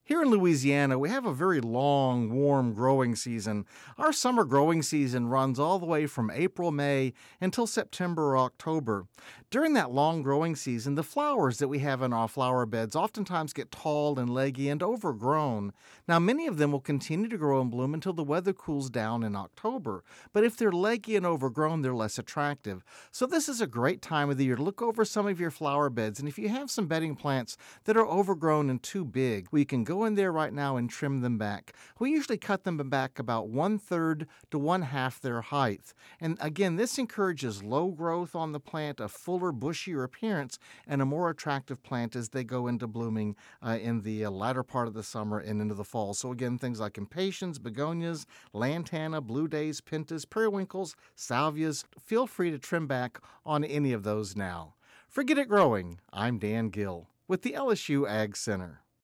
Here in Louisiana, we have a very long, warm growing season. Our summer growing season runs all the way from April, May until September or October. During that long growing season, the flowers that we have in our flower beds oftentimes get tall and leggy and overgrown. Now, many of them will continue to grow and bloom until the weather cools down in October, but if they're leggy and overgrown, they're less attractive. So this is a great time of the year to look over some of your flower beds, and if you have some bedding plants that are overgrown and too big, we can go in there right now and trim them back. We usually cut them back about 1/3 to 1/2 their height. And again, this encourages low growth on the plant, a fuller, bushier appearance, and a more attractive plant as they go into blooming in the latter part of the summer and into the fall. So again, things like impatiens, begonias, lantana, blue days, pentas, periwinkles, salvias, feel free to trim back on any of those now. For Get It Growing, I'm Dan Gill with the LSU Ag Center.